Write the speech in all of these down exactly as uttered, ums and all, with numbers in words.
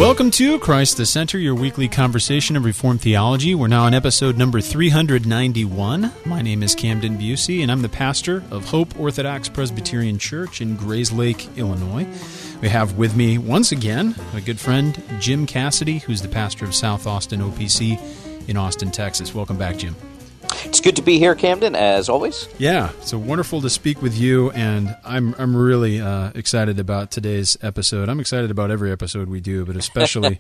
Welcome to Christ the Center, your weekly conversation of Reformed theology. We're now on episode number three hundred ninety-one. My name is Camden Busey, and I'm the pastor of Hope Orthodox Presbyterian Church in Grayslake, Illinois. We have with me, once again, my good friend Jim Cassidy, who's the pastor of South Austin O P C in Austin, Texas. Welcome back, Jim. It's good to be here, Camden, as always. Yeah, so wonderful to speak with you, and I'm I'm really uh, excited about today's episode. I'm excited about every episode we do, but especially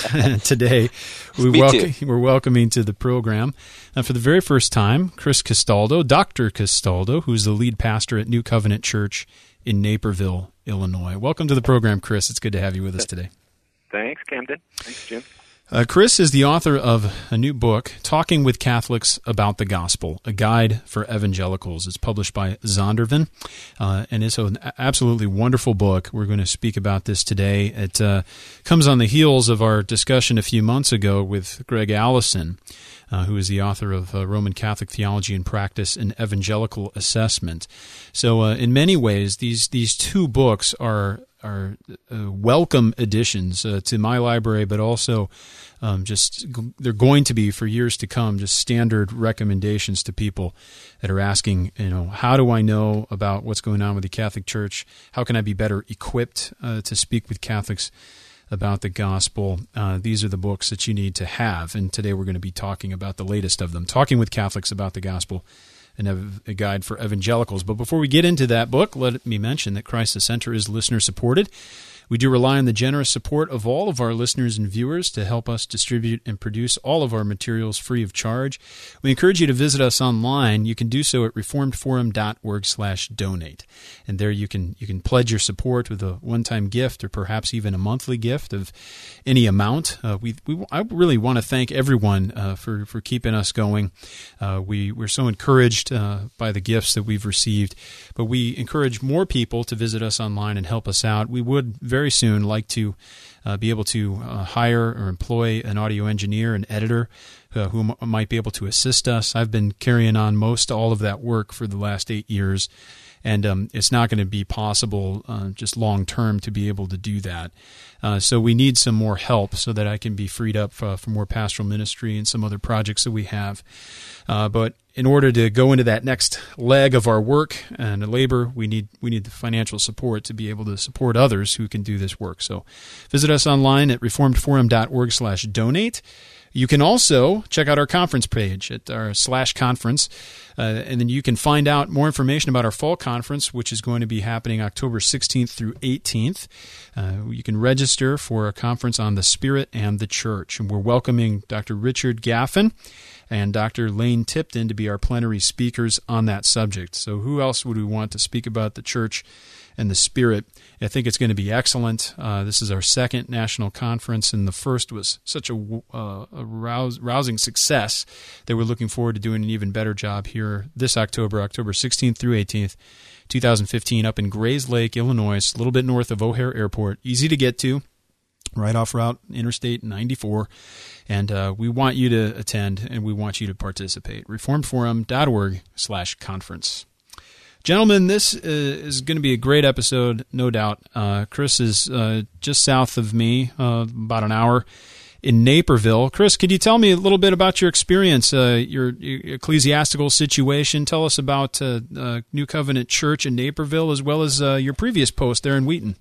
today, we Me welcome, too. we're welcoming to the program, uh, for the very first time, Chris Castaldo, Doctor Castaldo, who's the lead pastor at New Covenant Church in Naperville, Illinois. Welcome to the program, Chris. It's good to have you with us today. Thanks, Camden. Thanks, Jim. Uh, Chris is the author of a new book, Talking with Catholics About the Gospel, a guide for evangelicals. It's published by Zondervan, uh, and it's an absolutely wonderful book. We're going to speak about this today. It uh, comes on the heels of our discussion a few months ago with Greg Allison, uh, who is the author of uh, Roman Catholic Theology and Practice and Evangelical Assessment. So uh, in many ways, these, these two books are are uh, welcome additions uh, to my library, but also um, just they're going to be for years to come just standard recommendations to people that are asking, you know, how do I know about what's going on with the Catholic Church? How can I be better equipped uh, to speak with Catholics about the gospel? Uh, these are the books that you need to have, and today we're going to be talking about the latest of them, Talking with Catholics About the Gospel, and a guide for evangelicals. But before we get into that book, let me mention that Christ the Center is listener-supported. We do rely on the generous support of all of our listeners and viewers to help us distribute and produce all of our materials free of charge. We encourage you to visit us online. You can do so at reformedforum.org slash donate. And there you can you can pledge your support with a one-time gift or perhaps even a monthly gift of any amount. Uh, we, we I really want to thank everyone uh, for, for keeping us going. Uh, we, we're so encouraged uh, by the gifts that we've received, but we encourage more people to visit us online and help us out. We would very soon like to uh, be able to uh, hire or employ an audio engineer, an editor, uh, who m- might be able to assist us. I've been carrying on most all of that work for the last eight years, and um, it's not going to be possible uh, just long-term to be able to do that. Uh, so we need some more help so that I can be freed up uh, for more pastoral ministry and some other projects that we have. Uh, but in order to go into that next leg of our work and labor, we need we need the financial support to be able to support others who can do this work. So visit us online at reformedforum.org slash donate. You can also check out our conference page at our slash conference, uh, and then you can find out more information about our fall conference, which is going to be happening October sixteenth through eighteenth. Uh, you can register for a conference on the Spirit and the Church, and we're welcoming Doctor Richard Gaffin and Doctor Lane Tipton to be our plenary speakers on that subject. So who else would we want to speak about the Church and the Spirit? I think it's going to be excellent. Uh, this is our second national conference, and the first was such a, uh, a rouse, rousing success that we're looking forward to doing an even better job here this October, October sixteenth through eighteenth, twenty fifteen, up in Grayslake, Illinois, a little bit north of O'Hare Airport. Easy to get to, right off Route Interstate ninety-four. And uh, we want you to attend, and we want you to participate. reformedforum.org slash conference. Gentlemen, this uh, is going to be a great episode, no doubt. Uh, Chris is uh, just south of me, uh, about an hour, in Naperville. Chris, could you tell me a little bit about your experience, uh, your, your ecclesiastical situation? Tell us about uh, uh, New Covenant Church in Naperville, as well as uh, your previous post there in Wheaton.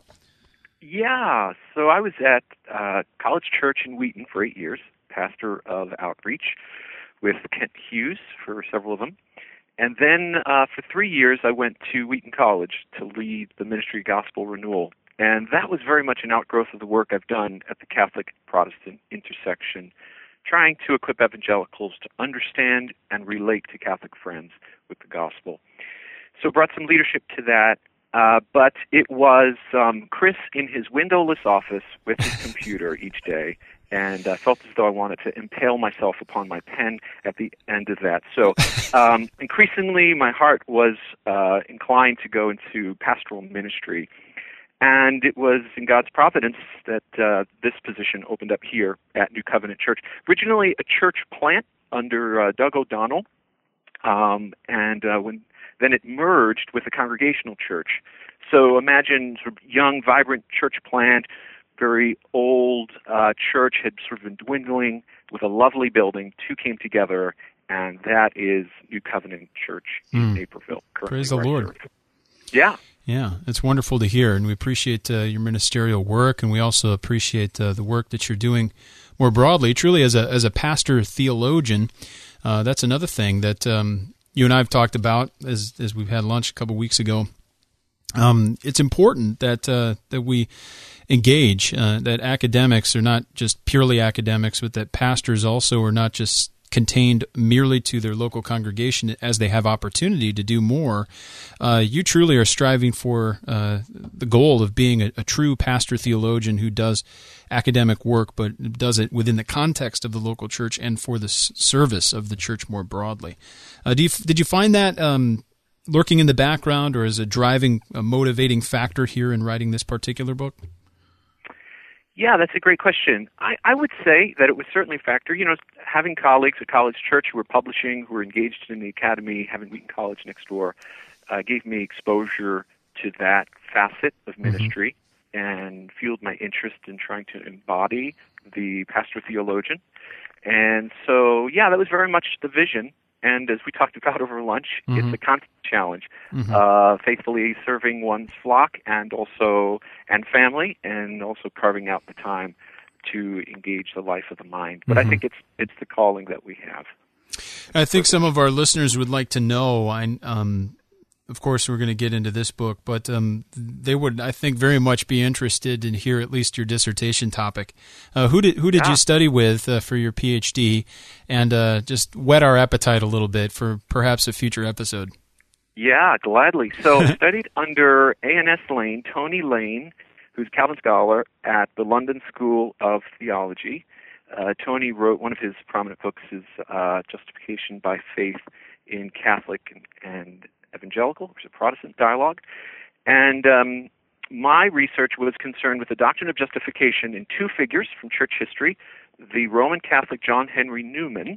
Yeah, so I was at uh, College Church in Wheaton for eight years, pastor of outreach with Kent Hughes for several of them. And then uh, for three years, I went to Wheaton College to lead the ministry Gospel Renewal. And that was very much an outgrowth of the work I've done at the Catholic-Protestant intersection, trying to equip evangelicals to understand and relate to Catholic friends with the gospel. So brought some leadership to that. Uh, but it was um, Chris in his windowless office with his computer each day, and I felt as though I wanted to impale myself upon my pen at the end of that. So um, increasingly, my heart was uh, inclined to go into pastoral ministry, and it was in God's providence that uh, this position opened up here at New Covenant Church. Originally a church plant under uh, Doug O'Donnell, um, and uh, when then it merged with a congregational church. So imagine sort of young, vibrant church plant, very old uh, church had sort of been dwindling with a lovely building. Two came together, and that is New Covenant Church in Mm. Naperville. Praise the Lord. Here. Yeah. Yeah, it's wonderful to hear, and we appreciate uh, your ministerial work, and we also appreciate uh, the work that you're doing more broadly. Truly, as a as a pastor theologian, uh, that's another thing that um, you and I have talked about as as we've had lunch a couple weeks ago. Um, it's important that uh, that we engage, uh, that academics are not just purely academics, but that pastors also are not just contained merely to their local congregation as they have opportunity to do more. Uh, you truly are striving for uh, the goal of being a, a true pastor theologian who does academic work, but does it within the context of the local church and for the s- service of the church more broadly. Uh, do you, did you find that um, lurking in the background or as a driving, a motivating factor here in writing this particular book? Yeah, that's a great question. I, I would say that it was certainly a factor. You know, having colleagues at College Church who were publishing, who were engaged in the academy, having Wheaton College next door, uh, gave me exposure to that facet of ministry mm-hmm. and fueled my interest in trying to embody the pastor theologian. And so, yeah, that was very much the vision. And as we talked about over lunch, mm-hmm. it's a constant challenge, mm-hmm. uh, faithfully serving one's flock and also and family, and also carving out the time to engage the life of the mind. But mm-hmm. I think it's it's the calling that we have. I think some of our listeners would like to know. I, um, of course, we're going to get into this book, but um, they would, I think, very much be interested in hear at least your dissertation topic. Uh, who did who did yeah. you study with uh, for your PhD, and uh, just whet our appetite a little bit for perhaps a future episode? Yeah, gladly. So I studied under A N S Lane, Tony Lane, who's a Calvin scholar at the London School of Theology. Uh, Tony wrote one of his prominent books is uh, Justification by Faith in Catholic and, and Evangelical, which is a Protestant dialogue. And um, my research was concerned with the doctrine of justification in two figures from church history, the Roman Catholic John Henry Newman,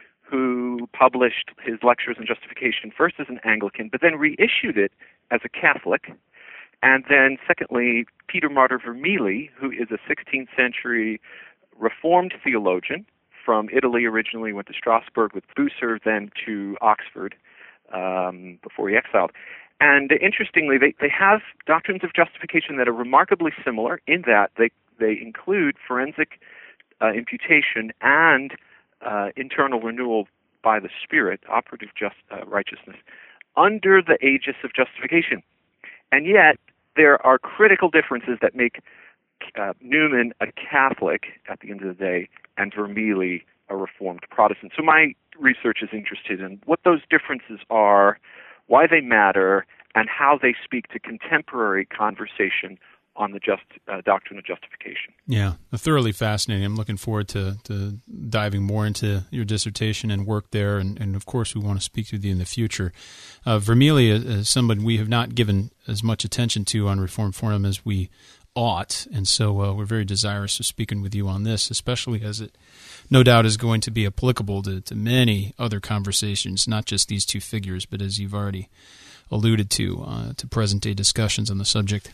who published his lectures on justification first as an Anglican, but then reissued it as a Catholic. And then secondly, Peter Martyr Vermigli, who is a sixteenth century Reformed theologian from Italy originally, went to Strasbourg with Bucer, then to Oxford um, before he exiled. And interestingly, they, they have doctrines of justification that are remarkably similar in that they, they include forensic uh, imputation and uh, internal renewal by the Spirit, operative just, uh, righteousness, under the aegis of justification. And yet, there are critical differences that make uh, Newman a Catholic at the end of the day and Vermigli a Reformed Protestant. So my research is interested in what those differences are, why they matter, and how they speak to contemporary conversation on the just uh, doctrine of justification. Yeah, thoroughly fascinating. I'm looking forward to, to diving more into your dissertation and work there, and, and of course we want to speak with you in the future. Uh, Vermigli is somebody we have not given as much attention to on Reformed Forum as we ought, and so uh, we're very desirous of speaking with you on this, especially as it no doubt is going to be applicable to, to many other conversations, not just these two figures, but as you've already alluded to, uh, to present-day discussions on the subject.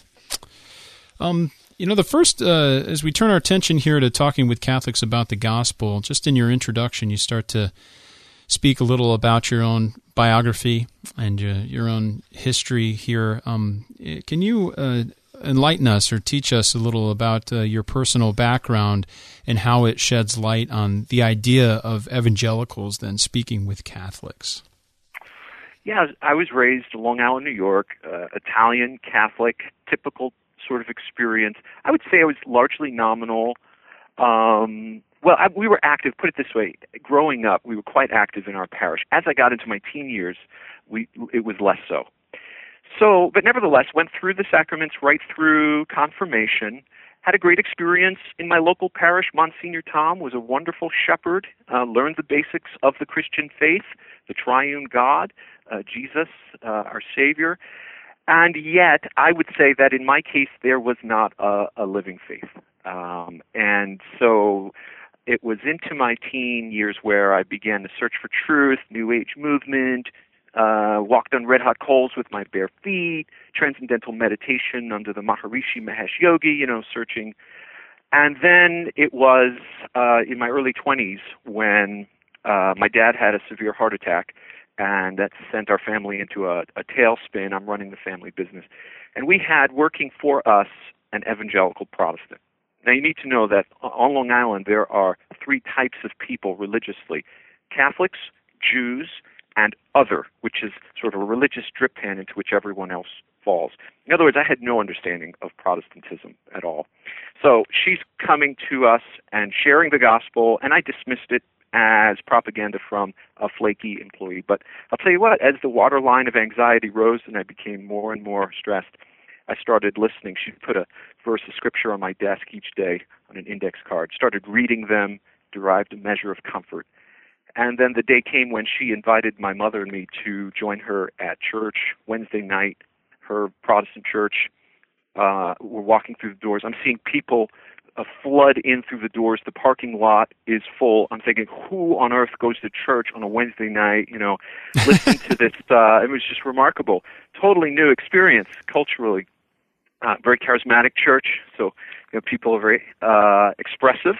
Um, you know, the first, uh, as we turn our attention here to talking with Catholics about the gospel, just in your introduction, you start to speak a little about your own biography and uh, your own history here. Um, can you uh, enlighten us or teach us a little about uh, your personal background and how it sheds light on the idea of evangelicals then speaking with Catholics? Yeah, I was raised in Long Island, New York, uh, Italian, Catholic, typical sort of experience. I would say I was largely nominal. Um, well, I, we were active, put it this way, growing up, we were quite active in our parish. As I got into my teen years, we it was less so. So, but nevertheless, went through the sacraments right through confirmation, had a great experience in my local parish. Monsignor Tom was a wonderful shepherd, uh, learned the basics of the Christian faith, the triune God, uh, Jesus, uh, our Savior. And yet, I would say that in my case, there was not a, a living faith. Um, and so it was into my teen years where I began to search for truth, New Age movement, uh, walked on red-hot coals with my bare feet, transcendental meditation under the Maharishi Mahesh Yogi, you know, searching And then it was uh, in my early twenties when uh, my dad had a severe heart attack, and that sent our family into a, a tailspin. I'm running the family business. And we had working for us an evangelical Protestant. Now, you need to know that on Long Island there are three types of people religiously: Catholics, Jews, and other, which is sort of a religious drip pan into which everyone else falls. In other words, I had no understanding of Protestantism at all. So she's coming to us and sharing the gospel, and I dismissed it as propaganda from a flaky employee. But I'll tell you what, as the waterline of anxiety rose and I became more and more stressed, I started listening. She'd put a verse of scripture on my desk each day on an index card, started reading them, derived a measure of comfort. And then the day came when she invited my mother and me to join her at church Wednesday night, her Protestant church. Uh, we're walking through the doors. I'm seeing people uh, flood in through the doors. The parking lot is full. I'm thinking, who on earth goes to church on a Wednesday night? You know, listen to this. Uh, it was just remarkable. Totally new experience culturally. Uh, very charismatic church, so you know, people are very uh, expressive.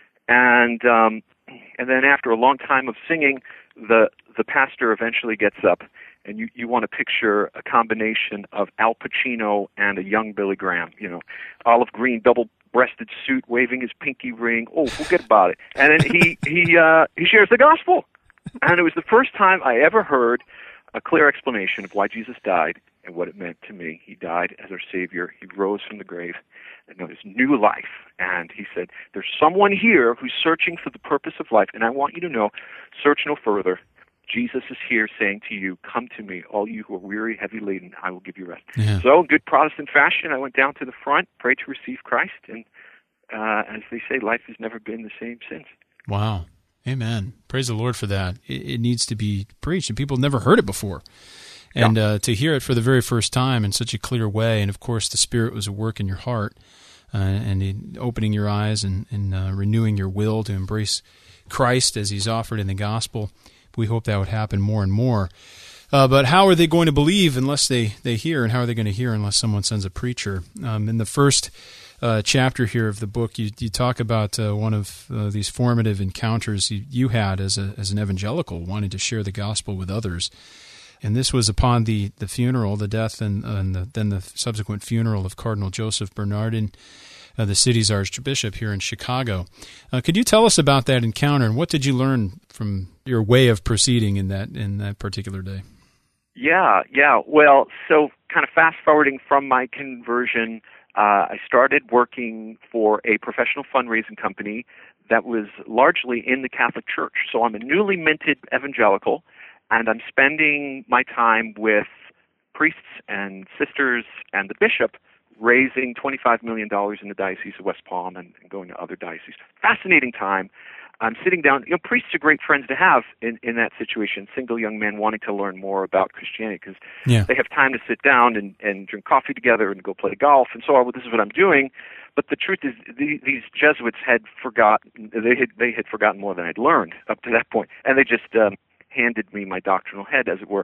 And um, and then after a long time of singing, the the pastor eventually gets up, and you, you want to picture a combination of Al Pacino and a young Billy Graham, you know, olive green, double-breasted suit, waving his pinky ring. Oh, forget about it. And then he he uh, he shares the gospel, and it was the first time I ever heard a clear explanation of why Jesus died and what it meant to me. He died as our Savior. He rose from the grave, and there was new life. And he said, there's someone here who's searching for the purpose of life, and I want you to know, search no further. Jesus is here saying to you, come to me, all you who are weary, heavy laden, I will give you rest. Yeah. So in good Protestant fashion, I went down to the front, prayed to receive Christ, and uh, as they say, life has never been the same since. Wow. Amen. Praise the Lord for that. It, it needs to be preached, and people have never heard it before. And yeah. uh, to hear it for the very first time in such a clear way, and of course the Spirit was at work in your heart, uh, and in opening your eyes and, and uh, renewing your will to embrace Christ as He's offered in the gospel. We hope that would happen more and more. Uh, but how are they going to believe unless they, they hear, and how are they going to hear unless someone sends a preacher? Um, in the first uh, chapter here of the book, you, you talk about uh, one of uh, these formative encounters you, you had as a as an evangelical, wanting to share the gospel with others. And this was upon the, the funeral, the death, and, and the, then the subsequent funeral of Cardinal Joseph Bernardin, uh, the city's archbishop here in Chicago. Uh, could you tell us about that encounter, and what did you learn from your way of proceeding in that in that particular day? Yeah, yeah. Well, so kind of fast forwarding from my conversion, uh, I started working for a professional fundraising company that was largely in the Catholic Church. So I'm a newly minted evangelical, and I'm spending my time with priests and sisters and the bishop raising twenty-five million dollars in the Diocese of West Palm and, and going to other dioceses. Fascinating time. I'm sitting down. You know, priests are great friends to have in, in that situation, single young men wanting to learn more about Christianity because yeah. they have time to sit down and, and drink coffee together and go play golf and so on. Well, this is what I'm doing. But the truth is, the, these Jesuits had forgotten, they had, they had forgotten more than I'd learned up to that point. And they just um, handed me my doctrinal head, as it were,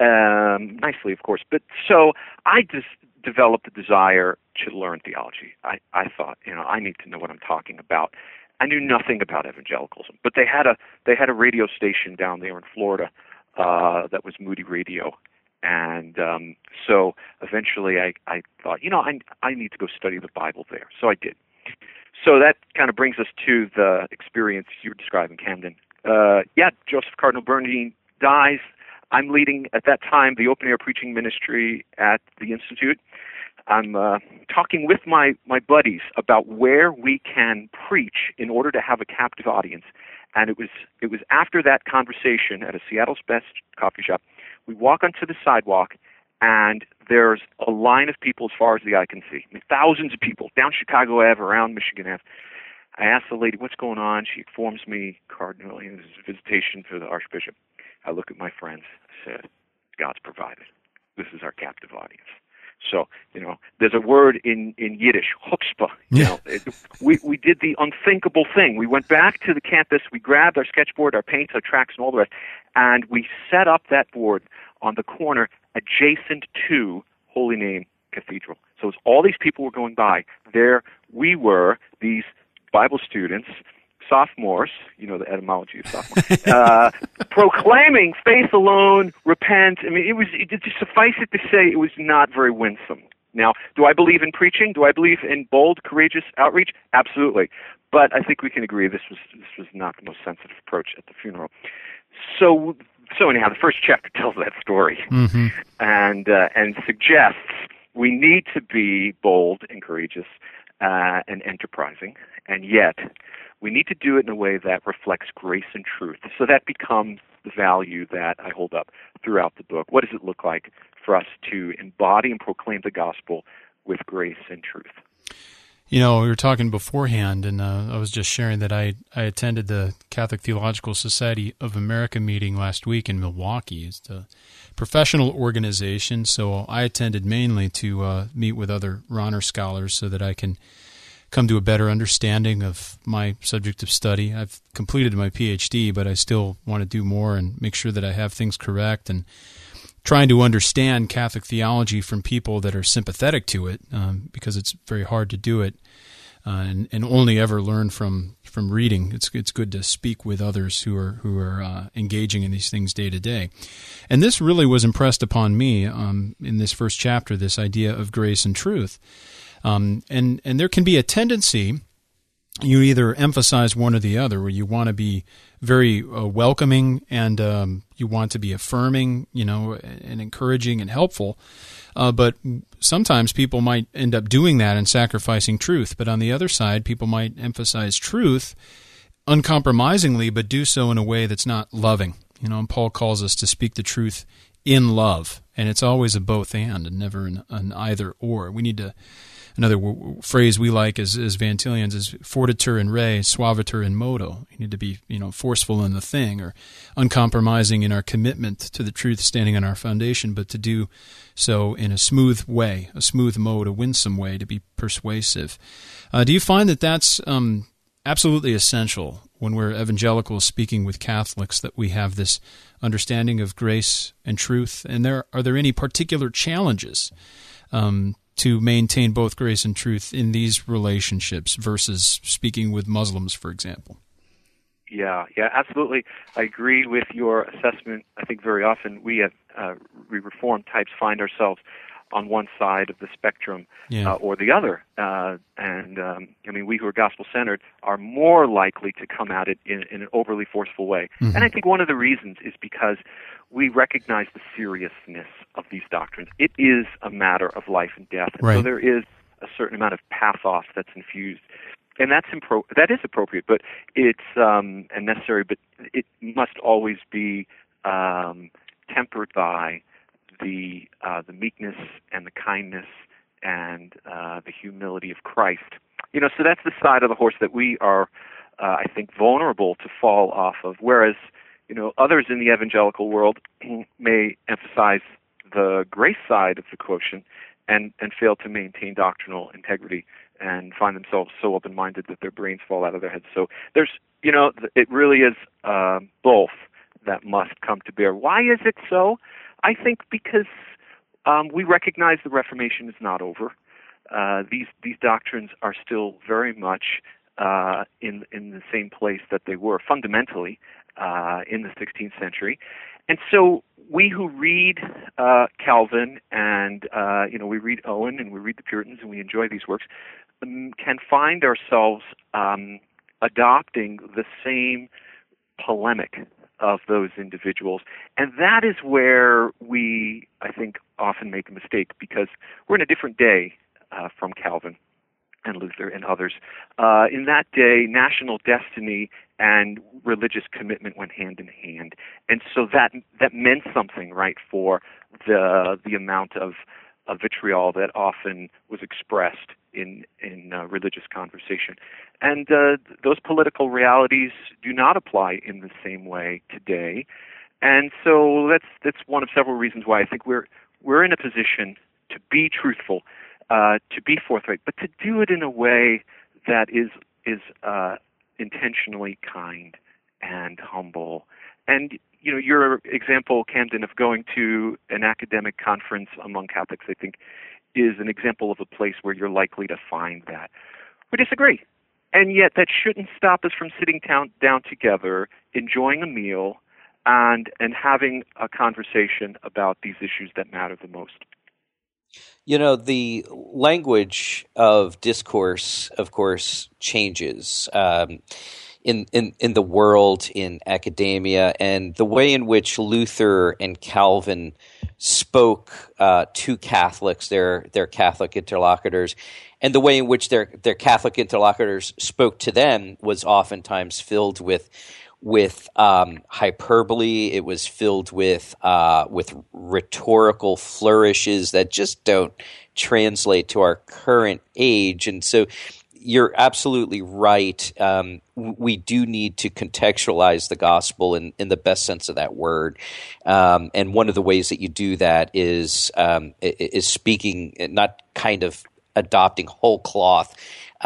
um, nicely, of course. But so I just developed a desire to learn theology. I, I thought, you know, I need to know what I'm talking about. I knew nothing about evangelicalism, but they had a they had a radio station down there in Florida uh, that was Moody Radio, and um, so eventually I, I thought, you know, I I need to go study the Bible there. So I did. So that kind of brings us to the experience you were describing, Camden. Uh, yeah, Joseph Cardinal Bernardin dies. I'm leading at that time the open air preaching ministry at the Institute. I'm uh, talking with my, my buddies about where we can preach in order to have a captive audience. And it was it was after that conversation at a Seattle's Best coffee shop, we walk onto the sidewalk, and there's a line of people as far as the eye can see. I mean, thousands of people down Chicago Avenue, around Michigan Avenue. I asked the lady, what's going on? She informs me, Cardinal, you know, this is a visitation for the Archbishop. I look at my friends. I said, God's provided. This is our captive audience. So, you know, there's a word in, in Yiddish, chutzpah. You yeah. know, it, we, we did the unthinkable thing. We went back to the campus, we grabbed our sketchboard, our paints, our tracks, and all the rest, and we set up that board on the corner adjacent to Holy Name cathedral. So as all these people were going by, there we were, these Bible students, sophomores, you know the etymology of sophomore, uh, proclaiming faith alone, repent. I mean, it was, it, to suffice it to say, it was not very winsome. Now, do I believe in preaching? Do I believe in bold, courageous outreach? Absolutely. But I think we can agree this was this was not the most sensitive approach at the funeral. So, so anyhow, the first chapter tells that story, mm-hmm. and uh, and suggests we need to be bold and courageous uh, and enterprising, and yet we need to do it in a way that reflects grace and truth. So that becomes the value that I hold up throughout the book. What does it look like for us to embody and proclaim the gospel with grace and truth? You know, we were talking beforehand, and uh, I was just sharing that I, I attended the Catholic Theological Society of America meeting last week in Milwaukee. It's a professional organization, so I attended mainly to uh, meet with other Rahner scholars so that I can come to a better understanding of my subject of study. I've completed my P H D, but I still want to do more and make sure that I have things correct, and trying to understand Catholic theology from people that are sympathetic to it, um, because it's very hard to do it uh, and, and only ever learn from, from reading. It's it's good to speak with others who are who are uh, engaging in these things day to day. And this really was impressed upon me um, in this first chapter, this idea of grace and truth. Um, and, and there can be a tendency, you either emphasize one or the other, where you want to be very uh, welcoming and um, you want to be affirming, you know, and encouraging and helpful. Uh, but sometimes people might end up doing that and sacrificing truth. But on the other side, people might emphasize truth uncompromisingly, but do so in a way that's not loving. You know, and Paul calls us to speak the truth in love, and it's always a both and, and never an, an either or. We need to. Another w- phrase we like as, as Van Tillians is fortiter in re, suaviter in modo. You need to be, you know, forceful in the thing, or uncompromising in our commitment to the truth standing on our foundation, but to do so in a smooth way, a smooth mode, a winsome way, to be persuasive. Uh, do you find that that's um, absolutely essential when we're evangelicals speaking with Catholics, that we have this understanding of grace and truth? And there are there any particular challenges um to maintain both grace and truth in these relationships versus speaking with Muslims, for example? Yeah, yeah, absolutely. I agree with your assessment. I think very often we, uh, uh, we Reformed types find ourselves on one side of the spectrum yeah. uh, or the other. Uh, and, um, I mean, we who are gospel-centered are more likely to come at it in, in an overly forceful way. Mm-hmm. And I think one of the reasons is because we recognize the seriousness of these doctrines. It is a matter of life and death. And right. so there is a certain amount of pathos that's infused. And that's impro- that is appropriate, but it's um, and necessary, but it must always be um, tempered by the uh, the meekness and the kindness and uh, the humility of Christ. You know, so that's the side of the horse that we are, uh, I think, vulnerable to fall off of, whereas, you know, others in the evangelical world may emphasize the grace side of the quotient and, and fail to maintain doctrinal integrity and find themselves so open-minded that their brains fall out of their heads. So there's, you know, it really is uh, both that must come to bear. Why is it so? I think because um, we recognize the Reformation is not over. Uh, these these doctrines are still very much uh, in in the same place that they were fundamentally uh, in the sixteenth century, and so we who read uh, Calvin and uh, you know we read Owen and we read the Puritans and we enjoy these works um, can find ourselves um, adopting the same polemic of those individuals. And that is where we, I think, often make a mistake, because we're in a different day uh, from Calvin and Luther and others. Uh, in that day, national destiny and religious commitment went hand in hand. And so that that meant something, right, for the the amount of, of vitriol that often was expressed in, in uh, religious conversation. And uh, those political realities do not apply in the same way today. And so that's that's one of several reasons why I think we're we're in a position to be truthful, uh, to be forthright, but to do it in a way that is is uh, intentionally kind and humble. And you know, your example, Camden, of going to an academic conference among Catholics, I think, is an example of a place where you're likely to find that. We disagree. And yet that shouldn't stop us from sitting down, down together, enjoying a meal, and and having a conversation about these issues that matter the most. You know, the language of discourse, of course, changes um, in, in in the world, in academia, and the way in which Luther and Calvin spoke uh, to Catholics, their their Catholic interlocutors, and the way in which their their Catholic interlocutors spoke to them was oftentimes filled with with um, hyperbole. It was filled with uh, with rhetorical flourishes that just don't translate to our current age. And so you're absolutely right. Um, we do need to contextualize the gospel in, in the best sense of that word. Um, and one of the ways that you do that is um, is speaking, not kind of adopting whole cloth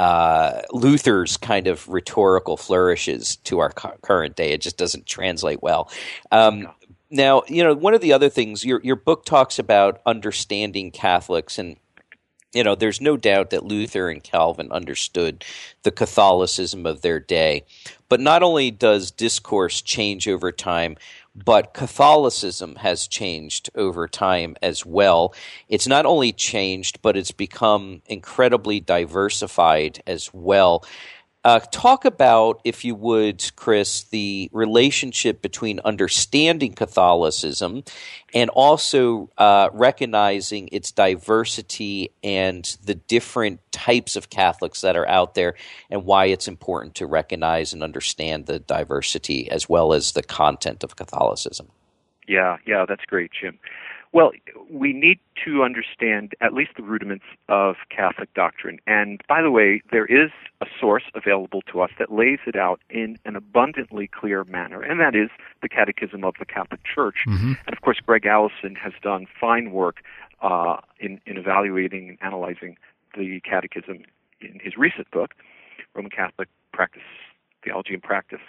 uh, Luther's kind of rhetorical flourishes to our cu- current day. It just doesn't translate well. Um, now, you know, one of the other things, your your book talks about understanding Catholics, and you know, there's no doubt that Luther and Calvin understood the Catholicism of their day. But not only does discourse change over time, but Catholicism has changed over time as well. It's not only changed, but it's become incredibly diversified as well. Uh, talk about, if you would, Chris, the relationship between understanding Catholicism and also uh, recognizing its diversity and the different types of Catholics that are out there, and why it's important to recognize and understand the diversity as well as the content of Catholicism. Yeah, yeah, that's great, Jim. Well, we need to understand at least the rudiments of Catholic doctrine. And by the way, there is a source available to us that lays it out in an abundantly clear manner, and that is the Catechism of the Catholic Church. Mm-hmm. And of course, Greg Allison has done fine work uh, in, in evaluating and analyzing the Catechism in his recent book, Roman Catholic Practice, Theology and Practice.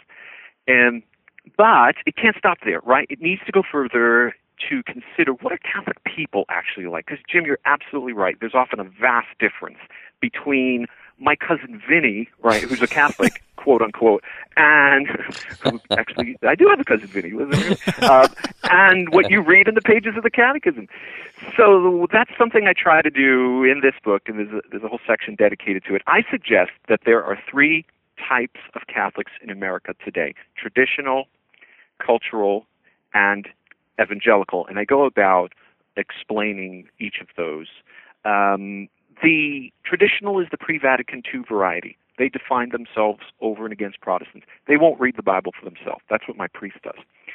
And but it can't stop there, right? It needs to go further to consider what are Catholic people actually like. Because, Jim, you're absolutely right. There's often a vast difference between my cousin Vinny, right, who's a Catholic, quote unquote, and actually, I do have a cousin Vinny, uh, and what you read in the pages of the Catechism. So that's something I try to do in this book, and there's a, there's a whole section dedicated to it. I suggest that there are three types of Catholics in America today: traditional, cultural, and evangelical. And I go about explaining each of those. Um, the traditional is the pre-Vatican two variety. They define themselves over and against Protestants. They won't read the Bible for themselves. That's what my priest does.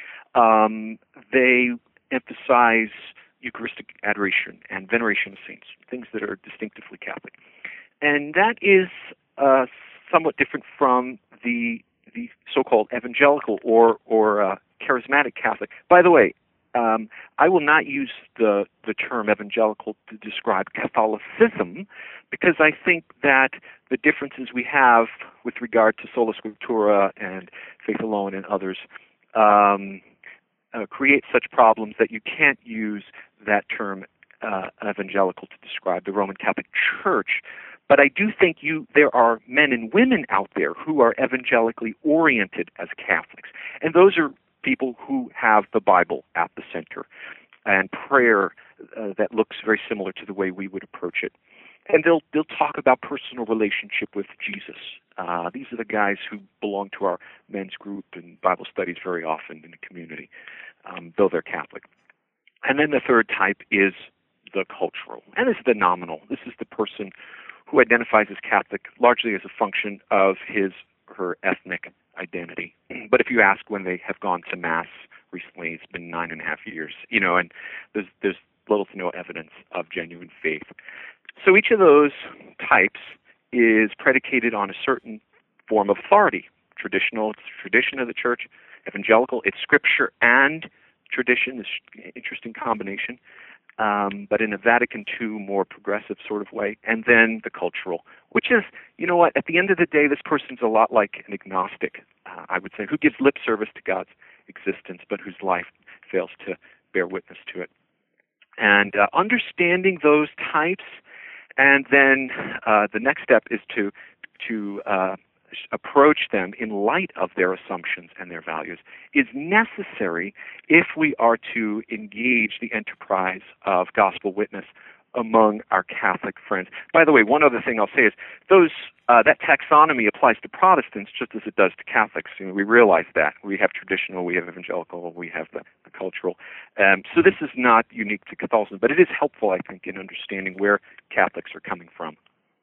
Um, they emphasize Eucharistic adoration and veneration of saints, things that are distinctively Catholic. And that is uh, somewhat different from the the so-called evangelical or or uh, charismatic Catholic. By the way, um, I will not use the the term evangelical to describe Catholicism, because I think that the differences we have with regard to sola scriptura and faith alone and others um, uh, create such problems that you can't use that term uh, evangelical to describe the Roman Catholic Church. But I do think you there are men and women out there who are evangelically oriented as Catholics. And those are people who have the Bible at the center and prayer uh, that looks very similar to the way we would approach it. And they'll they'll talk about personal relationship with Jesus. Uh, these are the guys who belong to our men's group and Bible studies very often in the community, um, though they're Catholic. And then the third type is the cultural. And this is the nominal. This is the person who identifies as Catholic largely as a function of his or her ethnic identity. But if you ask when they have gone to Mass recently, it's been nine and a half years, you know, and there's there's little to no evidence of genuine faith. So each of those types is predicated on a certain form of authority. Traditional, it's tradition of the Church. Evangelical, it's Scripture and tradition, this interesting combination. Um, but in a Vatican two more progressive sort of way. And then the cultural, which is, you know what, at the end of the day, this person's a lot like an agnostic, uh, I would say, who gives lip service to God's existence, but whose life fails to bear witness to it. And uh, understanding those types, and then uh, the next step is to to uh, approach them in light of their assumptions and their values, is necessary if we are to engage the enterprise of gospel witness among our Catholic friends. By the way, one other thing I'll say is those uh, that taxonomy applies to Protestants just as it does to Catholics. You know, we realize that. We have traditional, we have evangelical, we have the, the cultural. Um, so this is not unique to Catholicism, but it is helpful, I think, in understanding where Catholics are coming from.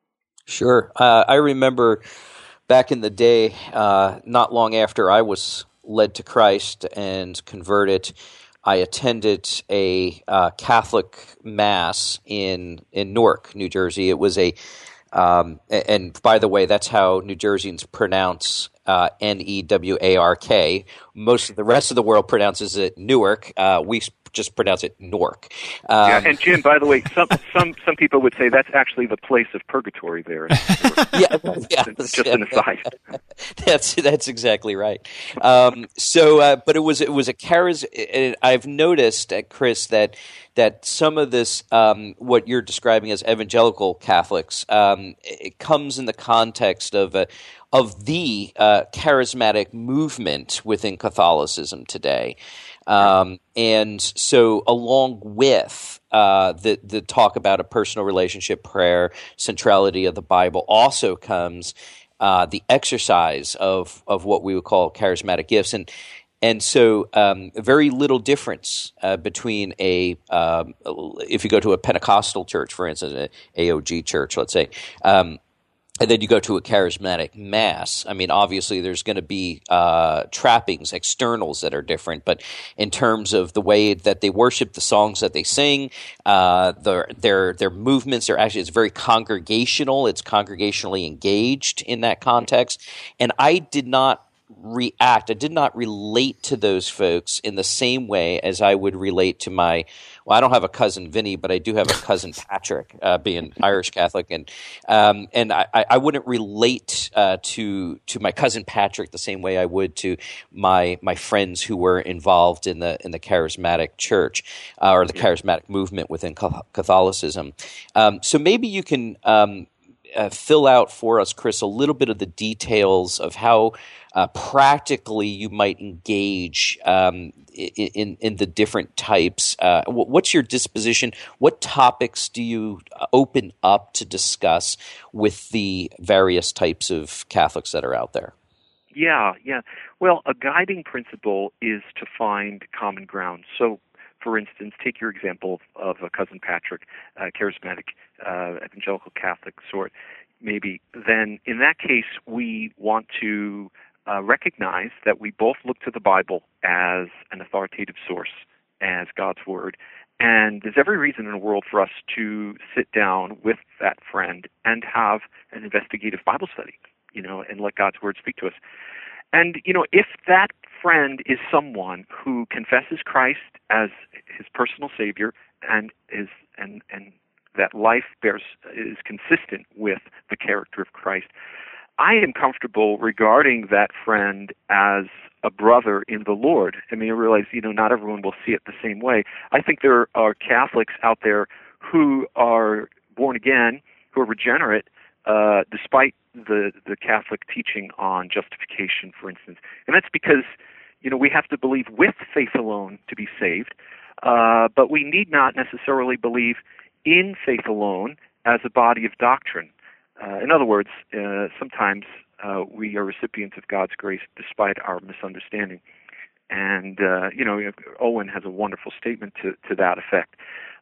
Sure. Uh, I remember back in the day, uh, not long after I was led to Christ and converted, I attended a uh, Catholic mass in in Newark, New Jersey. It was a, um, and by the way, that's how New Jerseyans pronounce uh, N E W A R K. Most of the rest of the world pronounces it Newark. Uh, we just pronounce it Newark. Um, yeah, and Jim, by the way, some some some people would say that's actually the place of purgatory there. yeah, yeah, just an aside. That's that's exactly right. Um, so, uh, but it was it was a charis. I've noticed, uh, Chris, that that some of this, um, what you're describing as evangelical Catholics, um, it comes in the context of a, of the uh, charismatic movement within Catholicism today. Um, and so along with uh, the, the talk about a personal relationship, prayer, centrality of the Bible, also comes uh, the exercise of, of what we would call charismatic gifts. And and so um, very little difference uh, between a um, – if you go to a Pentecostal church, for instance, an A O G church, let's say, um, and then you go to a charismatic mass. I mean, obviously, there's going to be uh, trappings, externals that are different. But in terms of the way that they worship, the songs that they sing, uh, their their their movements are actually it's very congregational. It's congregationally engaged in that context. And I did not react. I did not relate to those folks in the same way as I would relate to my. Well, I don't have a cousin Vinny, but I do have a cousin Patrick, uh, being Irish Catholic, and um, and I, I wouldn't relate uh, to to my cousin Patrick the same way I would to my my friends who were involved in the in the charismatic church uh, or the charismatic movement within Catholicism. Um, so maybe you can um, uh, fill out for us, Chris, a little bit of the details of how uh, practically you might engage um, in in the different types. Uh, what's your disposition? What topics do you open up to discuss with the various types of Catholics that are out there? Yeah, yeah. Well, a guiding principle is to find common ground. So, for instance, take your example of a cousin Patrick, uh, charismatic, uh, evangelical Catholic sort, maybe. Then, in that case, we want to uh, recognize that we both look to the Bible as an authoritative source, as God's Word. And there's every reason in the world for us to sit down with that friend and have an investigative Bible study, you know, and let God's Word speak to us. And, you know, if that friend is someone who confesses Christ as his personal Savior and is and and that life bears is consistent with the character of Christ, I am comfortable regarding that friend as a brother in the Lord. I mean, I realize, you know, not everyone will see it the same way. I think there are Catholics out there who are born again, who are regenerate, uh, despite the the Catholic teaching on justification, for instance. And that's because, you know, we have to believe with faith alone to be saved, uh, but we need not necessarily believe in faith alone as a body of doctrine. Uh, in other words, uh, sometimes uh, we are recipients of God's grace despite our misunderstanding. And, uh, you know, Owen has a wonderful statement to, to that effect.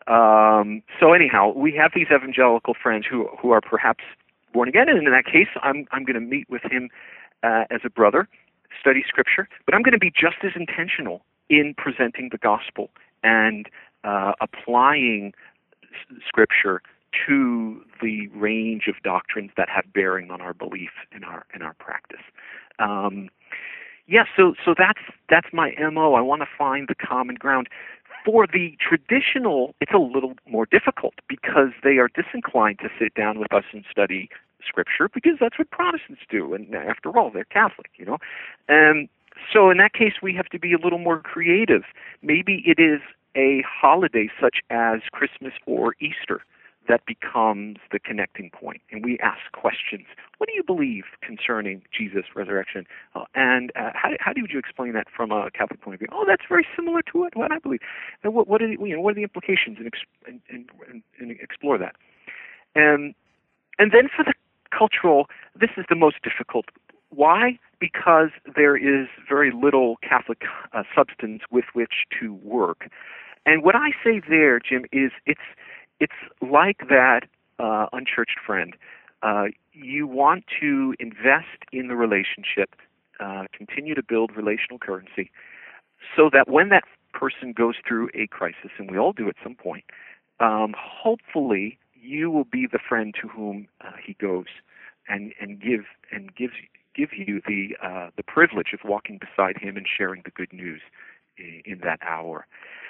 Um, so anyhow, we have these evangelical friends who who are perhaps born again, and in that case, I'm I'm going to meet with him uh, as a brother, study Scripture, but I'm going to be just as intentional in presenting the gospel and uh, applying s- Scripture to the range of doctrines that have bearing on our belief in our in our practice. Um, yeah, so so that's that's my M O. I want to find the common ground. For the traditional, it's a little more difficult because they are disinclined to sit down with us and study Scripture because that's what Protestants do, and after all, they're Catholic, you know. And so in that case, we have to be a little more creative. Maybe it is a holiday such as Christmas or Easter that becomes the connecting point, and we ask questions. What do you believe concerning Jesus' resurrection? Uh, and uh, how, how do you explain that from a Catholic point of view? Oh, that's very similar to what, what I believe. And what, what, are the, you know, what are the implications? And, and, and, and explore that. And, and then for the cultural, this is the most difficult. Why? Because there is very little Catholic uh, substance with which to work. And what I say there, Jim, is it's it's like that uh, unchurched friend. Uh, you want to invest in the relationship, uh, continue to build relational currency, so that when that person goes through a crisis, and we all do at some point, um, hopefully you will be the friend to whom uh, he goes, and and give and gives give you the uh, the privilege of walking beside him and sharing the good news in, in that hour.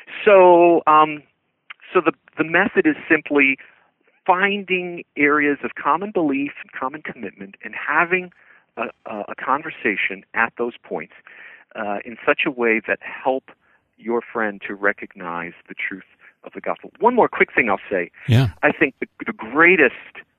So, um, so the the method is simply finding areas of common belief and common commitment, and having a, a conversation at those points uh, in such a way that help your friend to recognize the truth of the gospel. One more quick thing I'll say. Yeah. I think the, the greatest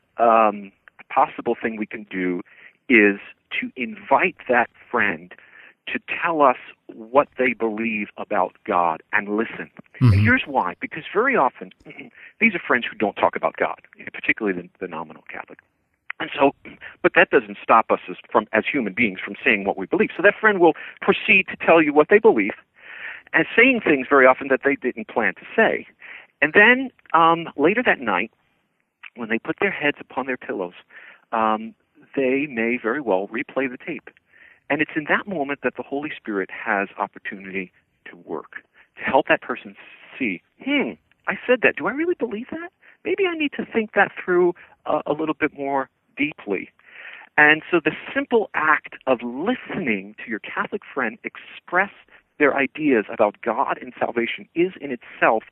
um, possible thing we can do is to invite that friend to tell us what they believe about God and listen. Mm-hmm. And here's why. Because very often, these are friends who don't talk about God, particularly the, the nominal Catholic. And so, but that doesn't stop us as, from, as human beings from saying what we believe. So that friend will proceed to tell you what they believe, and saying things very often that they didn't plan to say. And then um, later that night, when they put their heads upon their pillows, um, they may very well replay the tape. And it's in that moment that the Holy Spirit has opportunity to work, to help that person see, hmm, I said that. Do I really believe that? Maybe I need to think that through uh, a little bit more deeply. And so the simple act of listening to your Catholic friend express their ideas about God and salvation is in itself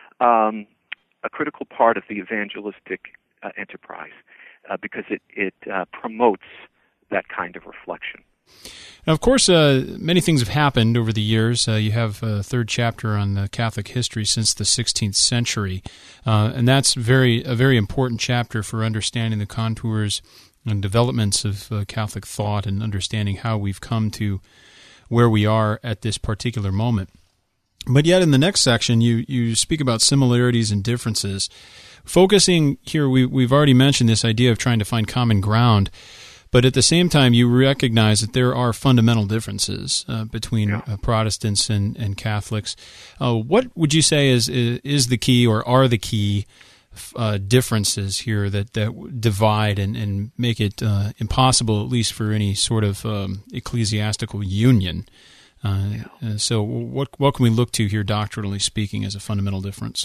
um, a critical part of the evangelistic uh, enterprise uh, because it, it uh, promotes that kind of reflection. Now, of course, uh, many things have happened over the years. Uh, you have a third chapter on the Catholic history since the sixteenth century, uh, and that's very a very important chapter for understanding the contours and developments of uh, Catholic thought and understanding how we've come to where we are at this particular moment. But yet in the next section, you, you speak about similarities and differences. Focusing here, we, we've already mentioned this idea of trying to find common ground, but at the same time, you recognize that there are fundamental differences uh, between yeah. uh, Protestants and, and Catholics. Uh, what would you say is is the key, or are the key uh, differences here that, that divide and, and make it uh, impossible, at least for any sort of um, ecclesiastical union? Uh, yeah. So what what can we look to here, doctrinally speaking, as a fundamental difference?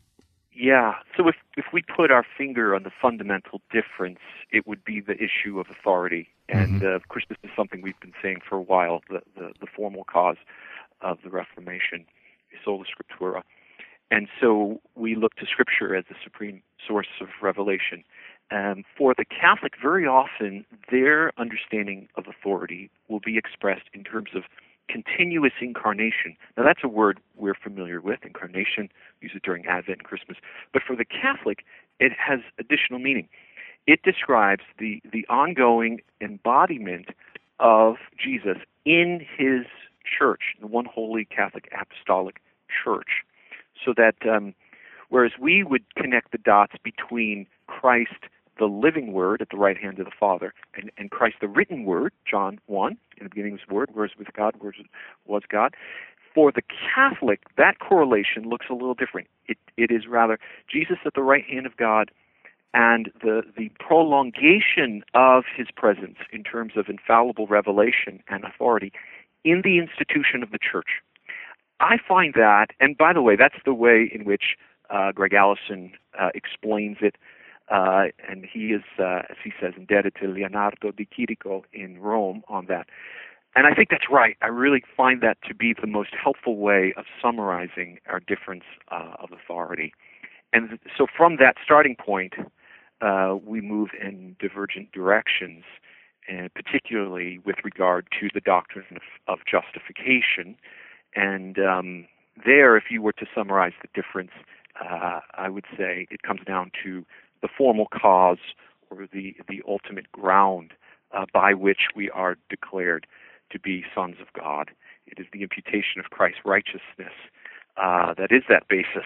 Yeah, so if, if we put our finger on the fundamental difference, it would be the issue of authority. And, mm-hmm. uh, of course, this is something we've been saying for a while, the, the, the formal cause of the Reformation, sola scriptura. And so we look to Scripture as the supreme source of revelation. Um, for the Catholic, very often, their understanding of authority will be expressed in terms of continuous incarnation. Now, that's a word we're familiar with, incarnation. We use it during Advent and Christmas. But for the Catholic, it has additional meaning. It describes the, the ongoing embodiment of Jesus in his church, the one holy Catholic Apostolic Church. So that um, whereas we would connect the dots between Christ, the living Word at the right hand of the Father, and, and Christ, the written Word, John one, in the beginning was the Word, Word was with God, Word was God. For the Catholic, that correlation looks a little different. It, it is rather Jesus at the right hand of God and the, the prolongation of his presence in terms of infallible revelation and authority in the institution of the Church. I find that, and by the way, that's the way in which uh, Greg Allison uh, explains it. Uh, and he is, uh, as he says, indebted to Leonardo di Chirico in Rome on that. And I think that's right. I really find that to be the most helpful way of summarizing our difference uh, of authority. And so from that starting point, uh, we move in divergent directions. and particularly with regard to the doctrine of, of justification. And um, there, if you were to summarize the difference, uh, I would say it comes down to the formal cause or the, the ultimate ground uh, by which we are declared to be sons of God. It is the imputation of Christ's righteousness uh, that is that basis.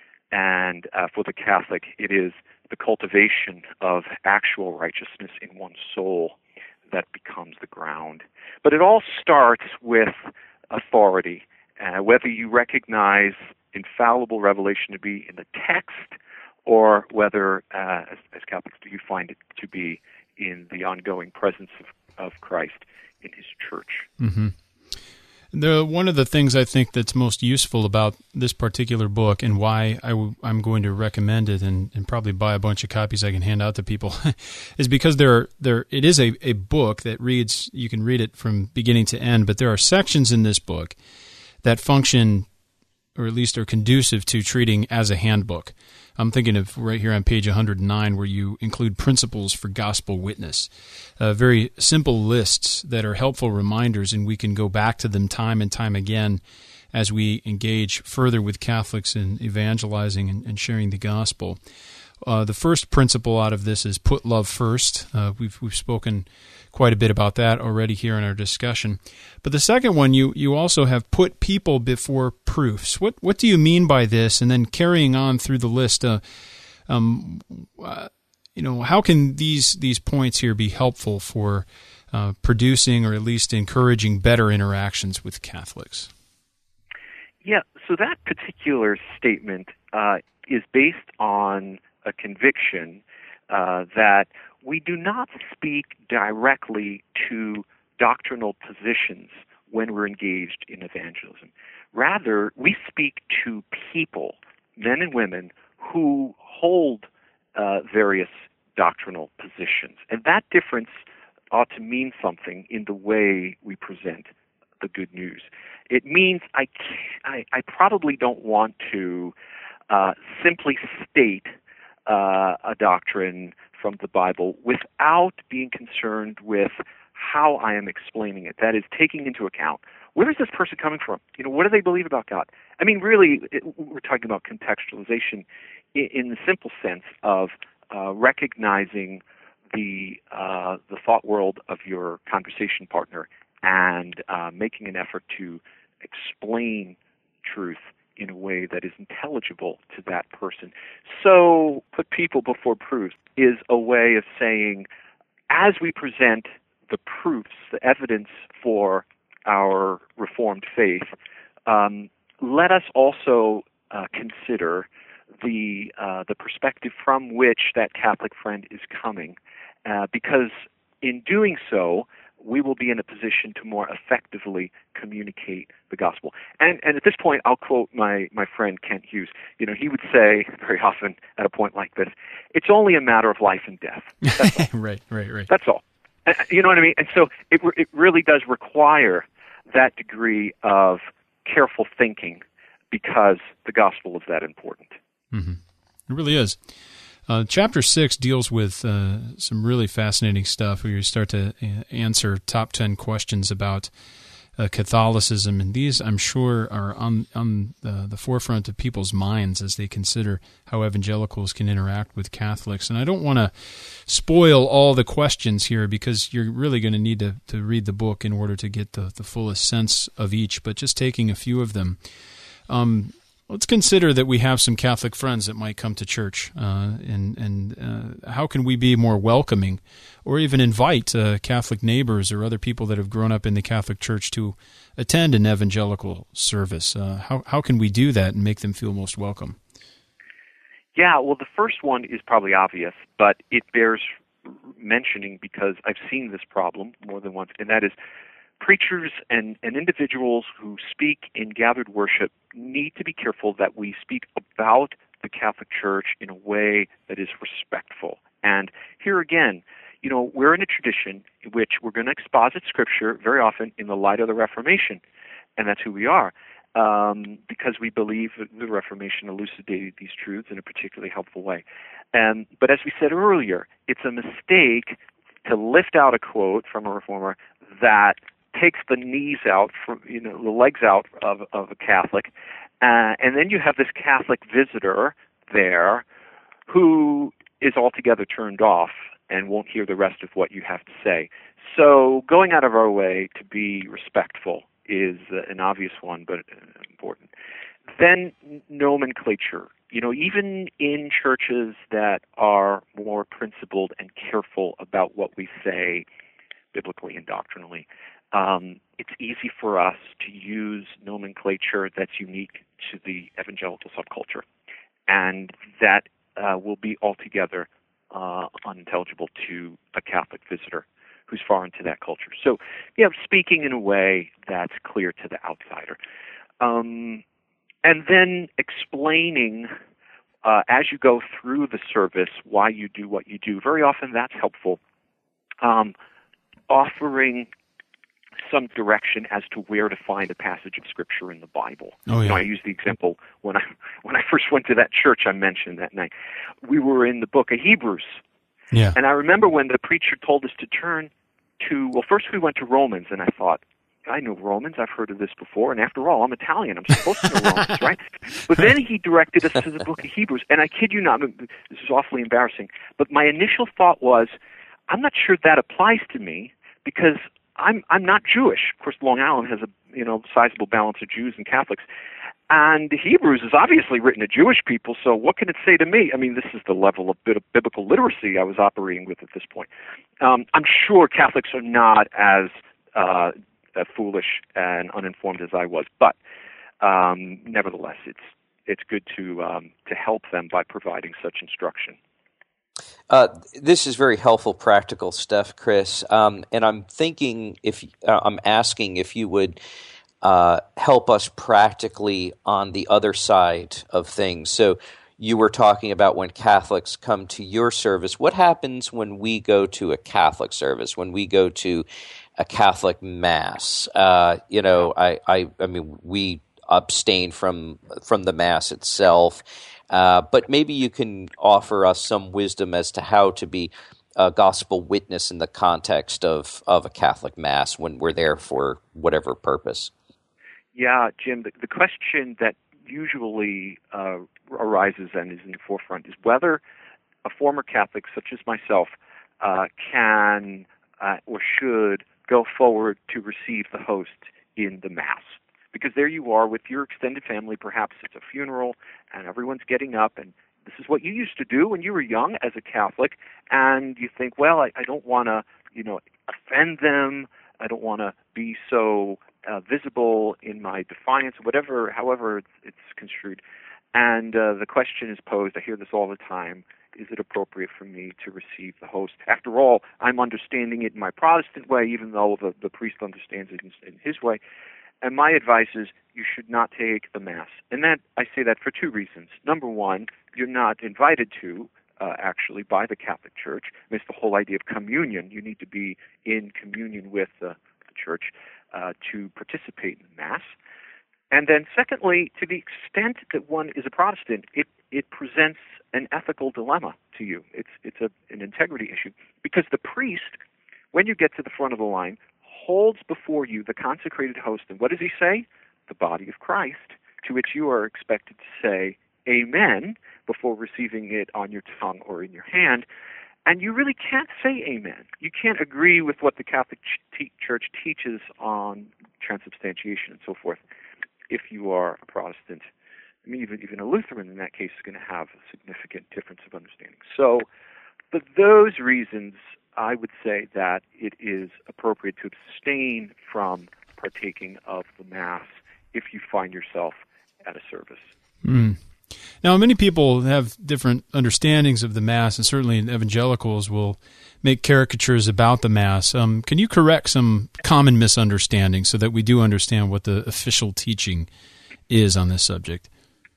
And uh, for the Catholic, it is the cultivation of actual righteousness in one's soul that becomes the ground. But it all starts with authority, uh, whether you recognize infallible revelation to be in the text or whether, uh, as, as Catholics, do you find it to be in the ongoing presence of, of Christ in his church. Mm-hmm. The, one of the things I think that's most useful about this particular book and why I w- I'm going to recommend it and, and probably buy a bunch of copies I can hand out to people is because there are, there it is a, a book that reads, you can read it from beginning to end, but there are sections in this book that function or at least are conducive to treating as a handbook. I'm thinking of right here on page one hundred nine where you include principles for gospel witness, uh, very simple lists that are helpful reminders, and we can go back to them time and time again as we engage further with Catholics in evangelizing and, and sharing the gospel. Uh, the first principle out of this is put love first. Uh, we've we've spoken quite a bit about that already here in our discussion. But the second one, you you also have put people before proofs. What what do you mean by this? And then carrying on through the list, uh, um, uh, you know, how can these these points here be helpful for uh, producing or at least encouraging better interactions with Catholics? Yeah. So that particular statement uh, is based on a conviction uh, that we do not speak directly to doctrinal positions when we're engaged in evangelism. Rather, we speak to people, men and women, who hold uh, various doctrinal positions. And that difference ought to mean something in the way we present the good news. It means I, I, I probably don't want to uh, simply state Uh, a doctrine from the Bible without being concerned with how I am explaining it. That is, taking into account, where is this person coming from? You know, what do they believe about God? I mean, really, it, we're talking about contextualization in, in the simple sense of uh, recognizing the uh, the thought world of your conversation partner and uh, making an effort to explain truth in a way that is intelligible to that person. So, put people before proofs is a way of saying, as we present the proofs, the evidence for our Reformed faith, um, let us also uh, consider the uh, the perspective from which that Catholic friend is coming, uh, because in doing so, we will be in a position to more effectively communicate the gospel. And and at this point, I'll quote my, my friend Kent Hughes. You know, he would say very often at a point like this, it's only a matter of life and death. That's all. right, right, right. That's all. You know what I mean? And so it it really does require that degree of careful thinking because the gospel is that important. Mm-hmm. It really is. Uh, chapter six deals with uh, some really fascinating stuff where you start to uh, answer top ten questions about uh, Catholicism, and these, I'm sure, are on on the, the forefront of people's minds as they consider how evangelicals can interact with Catholics. And I don't want to spoil all the questions here because you're really going to need to, to read the book in order to get the, the fullest sense of each, but just taking a few of them. Um, Let's consider that we have some Catholic friends that might come to church, uh, and and uh, how can we be more welcoming, or even invite uh, Catholic neighbors or other people that have grown up in the Catholic Church to attend an evangelical service? Uh, how how can we do that and make them feel most welcome? Yeah, well, the first one is probably obvious, but it bears mentioning because I've seen this problem more than once, and that is preachers and, and individuals who speak in gathered worship need to be careful that we speak about the Catholic Church in a way that is respectful. And here again, you know, we're in a tradition in which we're going to exposit Scripture very often in the light of the Reformation, and that's who we are, um, because we believe that the Reformation elucidated these truths in a particularly helpful way. And, but as we said earlier, it's a mistake to lift out a quote from a reformer that takes the knees out, from, you know, the legs out of, of a Catholic, uh, and then you have this Catholic visitor there who is altogether turned off and won't hear the rest of what you have to say. So going out of our way to be respectful is uh, an obvious one, but uh, important. Then nomenclature. You know, even in churches that are more principled and careful about what we say biblically and doctrinally, um, it's easy for us to use nomenclature that's unique to the evangelical subculture, and that uh, will be altogether uh, unintelligible to a Catholic visitor who's foreign to that culture. So, you know, speaking in a way that's clear to the outsider. Um, and then explaining uh, as you go through the service why you do what you do. Very often that's helpful. Um, offering some direction as to where to find a passage of Scripture in the Bible. Oh, yeah. You know, I use the example when I when I first went to that church I mentioned that night. We were in the book of Hebrews. Yeah. And I remember when the preacher told us to turn to, well, first we went to Romans, and I thought, I know Romans, I've heard of this before, and after all, I'm Italian, I'm supposed to know Romans, right? But then he directed us to the book of Hebrews, and I kid you not, this is awfully embarrassing, but my initial thought was, I'm not sure that applies to me, because I'm I'm not Jewish. Of course, Long Island has a you know sizable balance of Jews and Catholics, and Hebrews is obviously written to Jewish people. So what can it say to me? I mean, this is the level of bit of biblical literacy I was operating with at this point. Um, I'm sure Catholics are not as uh, uh, foolish and uninformed as I was, but um, nevertheless, it's it's good to um, to help them by providing such instruction. Uh, this is very helpful, practical stuff, Chris. Um, and I'm thinking, if uh, I'm asking if you would uh, help us practically on the other side of things. So you were talking about when Catholics come to your service. What happens when we go to a Catholic service? When we go to a Catholic Mass? Uh, you know, I, I, I mean, we abstain from from the Mass itself. Uh, but maybe you can offer us some wisdom as to how to be a gospel witness in the context of, of a Catholic Mass when we're there for whatever purpose. Yeah, Jim, the, the question that usually uh, arises and is in the forefront is whether a former Catholic such as myself uh, can uh, or should go forward to receive the host in the Mass. Because there you are with your extended family, perhaps it's a funeral, and everyone's getting up, and this is what you used to do when you were young as a Catholic, and you think, well, I, I don't want to, you know, offend them, I don't want to be so uh, visible in my defiance, whatever, however it's, it's construed. And uh, the question is posed, I hear this all the time, is it appropriate for me to receive the host? After all, I'm understanding it in my Protestant way, even though the, the priest understands it in, in his way. And my advice is you should not take the Mass. And that I say that for two reasons. Number one, you're not invited to, uh, actually, by the Catholic Church. I mean, it's the whole idea of communion. You need to be in communion with uh, the Church uh, to participate in the Mass. And then secondly, to the extent that one is a Protestant, it, it presents an ethical dilemma to you. It's, it's a, an integrity issue. Because the priest, when you get to the front of the line, holds before you the consecrated host, and what does he say? The body of Christ, to which you are expected to say amen before receiving it on your tongue or in your hand, and you really can't say amen. You can't agree with what the Catholic ch- Church teaches on transubstantiation and so forth if you are a Protestant. I mean, even, even a Lutheran in that case is going to have a significant difference of understanding. So, for those reasons, I would say that it is appropriate to abstain from partaking of the Mass if you find yourself at a service. Mm. Now, many people have different understandings of the Mass, and certainly evangelicals will make caricatures about the Mass. Um, can you correct some common misunderstandings so that we do understand what the official teaching is on this subject?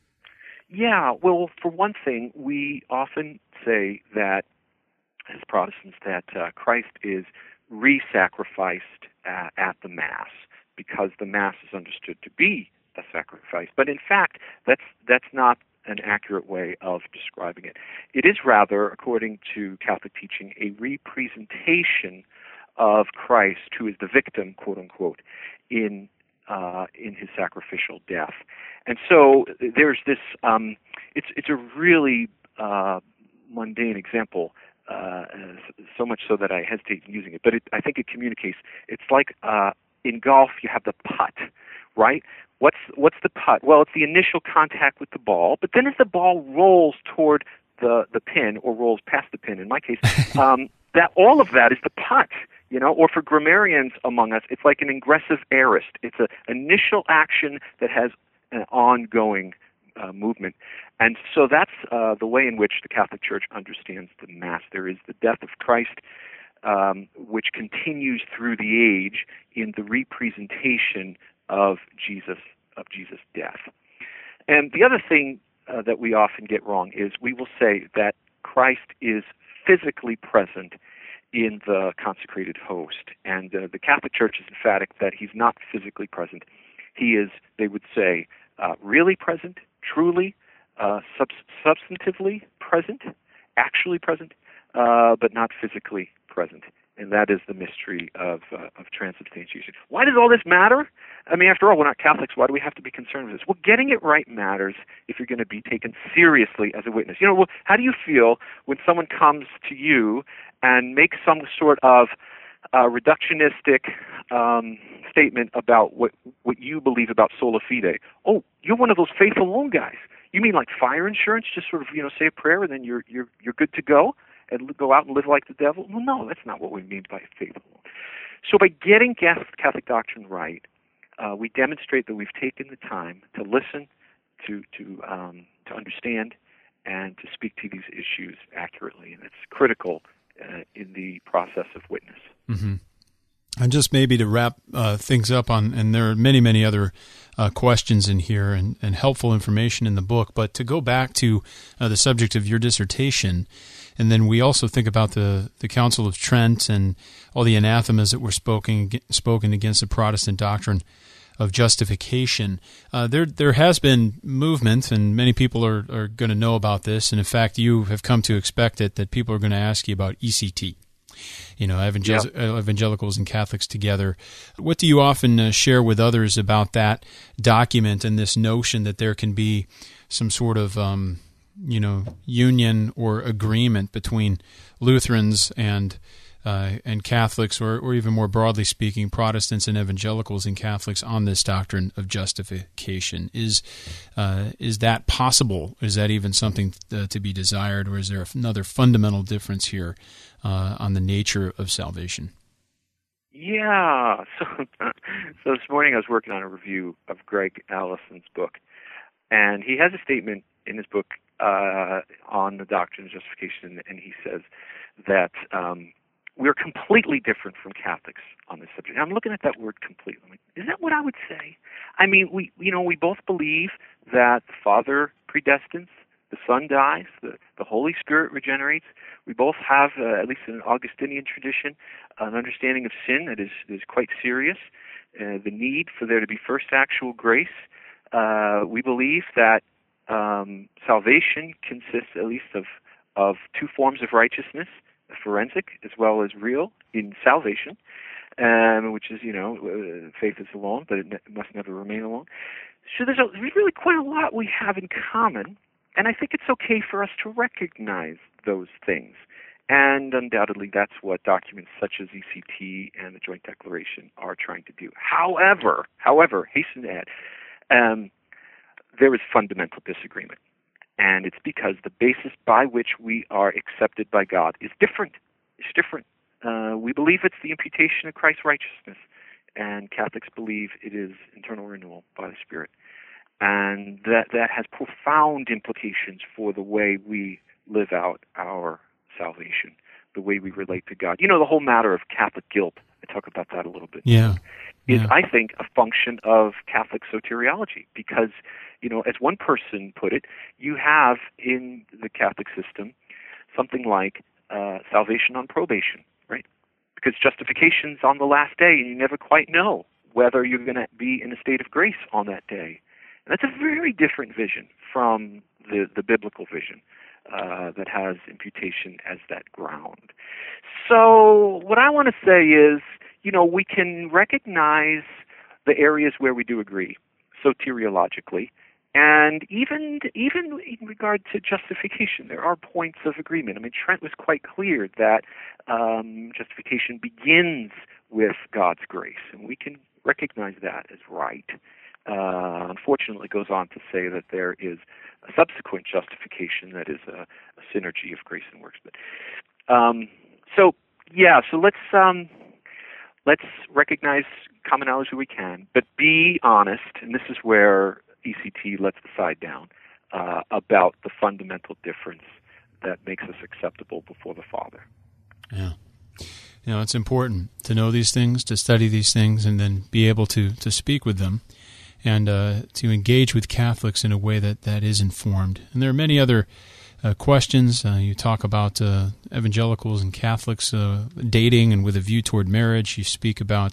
Yeah, well, for one thing, we often say that as Protestants that uh, Christ is re-sacrificed uh, at the Mass because the Mass is understood to be a sacrifice. But in fact, that's that's not an accurate way of describing it. It is rather, according to Catholic teaching, a representation of Christ, who is the victim, quote unquote, in uh, in his sacrificial death. And so there's this. Um, it's it's a really uh, mundane example. Uh, so much so that I hesitate in using it, but it, I think it communicates. It's like uh, in golf, you have the putt, right? What's what's the putt? Well, it's the initial contact with the ball, but then as the ball rolls toward the, the pin or rolls past the pin, in my case, um, that all of that is the putt, you know. Or for grammarians among us, it's like an ingressive aorist. It's an initial action that has an ongoing Uh, movement. And so that's uh, the way in which the Catholic Church understands the Mass. There is the death of Christ, um, which continues through the age in the representation of Jesus, of Jesus' death. And the other thing uh, that we often get wrong is we will say that Christ is physically present in the consecrated host. And uh, the Catholic Church is emphatic that he's not physically present. He is, they would say, uh, really present, truly, uh, sub- substantively present, actually present, uh, but not physically present. And that is the mystery of uh, of transubstantiation. Why does all this matter? I mean, after all, we're not Catholics. Why do we have to be concerned with this? Well, getting it right matters if you're going to be taken seriously as a witness. You know, well, how do you feel when someone comes to you and makes some sort of uh, reductionistic um, statement about what what you believe about sola fide? Oh, you're one of those faith alone guys. You mean like fire insurance? Just sort of, you know, say a prayer and then you're you're you're good to go and go out and live like the devil? Well, no, that's not what we mean by faith alone. So by getting Catholic doctrine right, uh, we demonstrate that we've taken the time to listen, to to um, to understand, and to speak to these issues accurately, and it's critical uh, in the process of witness. Mm-hmm. And just maybe to wrap uh, things up on, and there are many, many other uh, questions in here and, and helpful information in the book, but to go back to uh, the subject of your dissertation, and then we also think about the, the Council of Trent and all the anathemas that were spoken spoken against the Protestant doctrine of justification. Uh, there there has been movement, and many people are, are going to know about this, and in fact you have come to expect it, that people are going to ask you about E C T. You know, evangel- yeah. evangelicals and Catholics together. What do you often uh, share with others about that document and this notion that there can be some sort of, um, you know, union or agreement between Lutherans and uh, and Catholics, or, or even more broadly speaking, Protestants and evangelicals and Catholics on this doctrine of justification? Is uh, is that possible? Is that even something uh, to be desired, or is there another fundamental difference here uh, on the nature of salvation? Yeah. So, so this morning I was working on a review of Greg Allison's book, and he has a statement in his book uh, on the doctrine of justification, and he says that um, we're completely different from Catholics on this subject. And I'm looking at that word completely. I'm like, is that what I would say? I mean, we you know we both believe that the Father predestines, the Son dies, the, the Holy Spirit regenerates. We both have, uh, at least in an Augustinian tradition, an understanding of sin that is, is quite serious, uh, the need for there to be first actual grace. Uh, we believe that um, salvation consists at least of, of two forms of righteousness, forensic as well as real in salvation, um, which is, you know, uh, faith is alone, but it, ne- it must never remain alone. So there's, a, there's really quite a lot we have in common, and I think it's okay for us to recognize those things. And undoubtedly that's what documents such as E C T and the Joint Declaration are trying to do. However, however, hasten to add, um, there is fundamental disagreement. And it's because the basis by which we are accepted by God is different. It's different. Uh, we believe it's the imputation of Christ's righteousness, and Catholics believe it is internal renewal by the Spirit. And that, that has profound implications for the way we live out our salvation, the way we relate to God. You know, the whole matter of Catholic guilt, I talk about that a little bit. Yeah. Is, yeah. I think, a function of Catholic soteriology, because, you know, as one person put it, you have in the Catholic system something like uh, salvation on probation, right? Because justification's on the last day, and you never quite know whether you're going to be in a state of grace on that day. And that's a very different vision from the, the biblical vision uh, that has imputation as that ground. So what I want to say is, you know, we can recognize the areas where we do agree, soteriologically, and even even in regard to justification, there are points of agreement. I mean, Trent was quite clear that um, justification begins with God's grace, and we can recognize that as right. Uh, unfortunately, it goes on to say that there is a subsequent justification that is a, a synergy of grace and works. But um, so, yeah, so let's um, let's recognize common knowledge that we can, but be honest, and this is where E C T lets the side down, uh, about the fundamental difference that makes us acceptable before the Father. Yeah. You know, it's important to know these things, to study these things, and then be able to, to speak with them and uh, to engage with Catholics in a way that, that is informed. And there are many other uh, questions. Uh, you talk about uh, evangelicals and Catholics uh, dating and with a view toward marriage. You speak about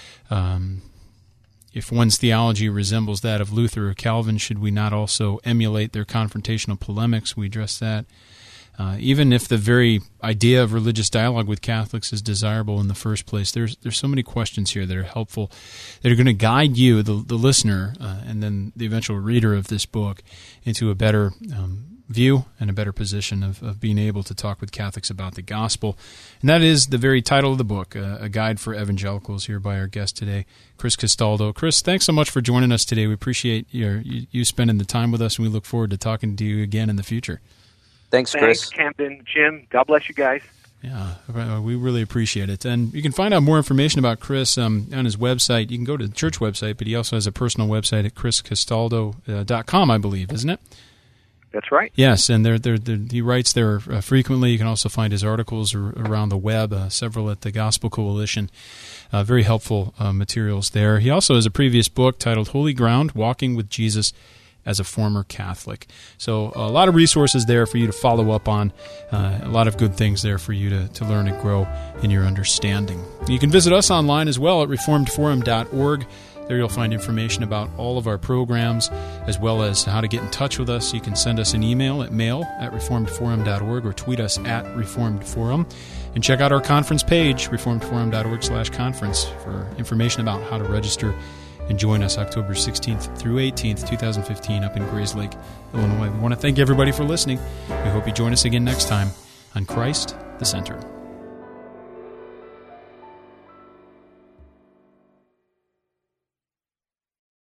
um, if one's theology resembles that of Luther or Calvin, should we not also emulate their confrontational polemics? We address that. Uh, even if the very idea of religious dialogue with Catholics is desirable in the first place, there's there's so many questions here that are helpful, that are going to guide you, the, the listener, uh, and then the eventual reader of this book, into a better um, view and a better position of, of being able to talk with Catholics about the gospel. And that is the very title of the book, uh, A Guide for Evangelicals, here by our guest today, Chris Castaldo. Chris, thanks so much for joining us today. We appreciate your, you, you spending the time with us, and we look forward to talking to you again in the future. Thanks, Chris. Thanks, Camden. Jim, God bless you guys. Yeah, we really appreciate it. And you can find out more information about Chris um, on his website. You can go to the church website, but he also has a personal website at chris castaldo dot com, I believe, isn't it? That's right. Yes, and they're, they're, they're, he writes there uh, frequently. You can also find his articles ar- around the web, uh, several at the Gospel Coalition. Uh, very helpful uh, materials there. He also has a previous book titled Holy Ground, Walking with Jesus as a Former Catholic. So a lot of resources there for you to follow up on, uh, a lot of good things there for you to, to learn and grow in your understanding. You can visit us online as well at reformed forum dot org. There you'll find information about all of our programs, as well as how to get in touch with us. You can send us an email at mail at reformed forum dot org or tweet us at reformed forum. And check out our conference page, reformed forum dot org slash conference, for information about how to register and join us October sixteenth through eighteenth, twenty fifteen, up in Grayslake, Illinois. We want to thank everybody for listening. We hope you join us again next time on Christ the Center.